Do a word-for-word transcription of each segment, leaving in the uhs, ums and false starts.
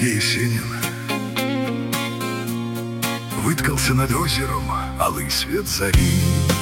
Есенин. Выткался над озером алый свет зари.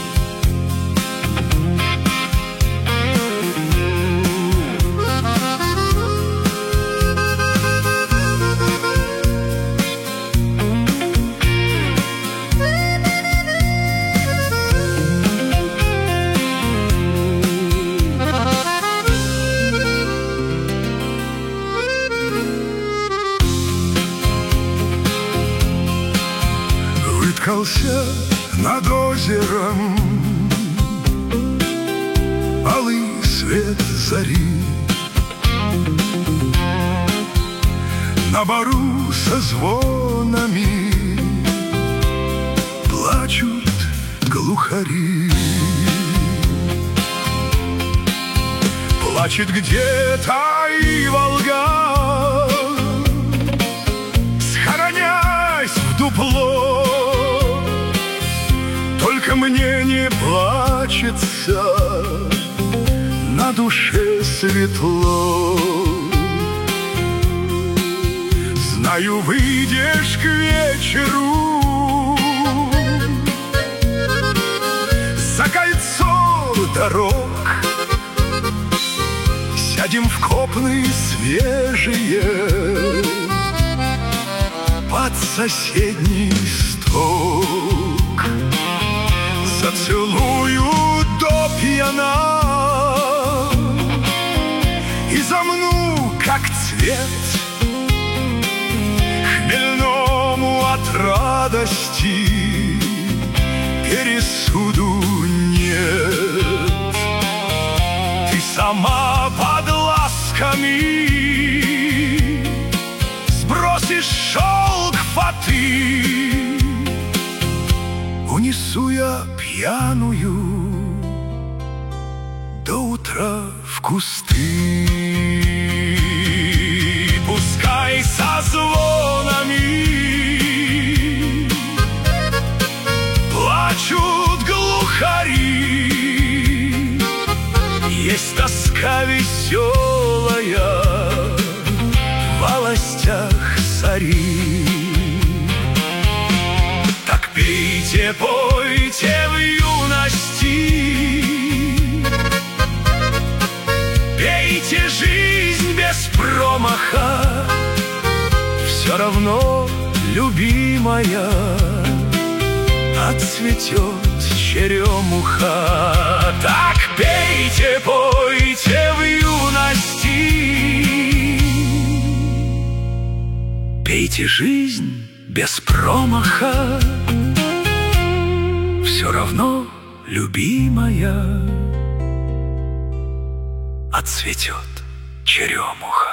Выткался над озером алый свет зари. На бору со звонами плачут глухари. Плачет где-то и Волга, схоронясь в дупло. Только мне не плачется, на душе светло. Знаю, выйдешь к вечеру за кольцо дорог, сядем в копны свежие под соседний сток. Зацелую до пьяна и замну, как цвет, хмельному от радости пересуду нет. Ты сама под ласками сбросишь шелк фаты. Унесу я пьяную до утра в кусты. Пускай со звонами плачут глухари. Есть тоска веселая в волостях зари. Так пейте, пойте в юности, пейте жизнь без промаха. Все равно, любимая, отцветет черемуха. Так пейте, пойте в юности, пейте жизнь без промаха. Все равно, любимая, отцветет черемуха.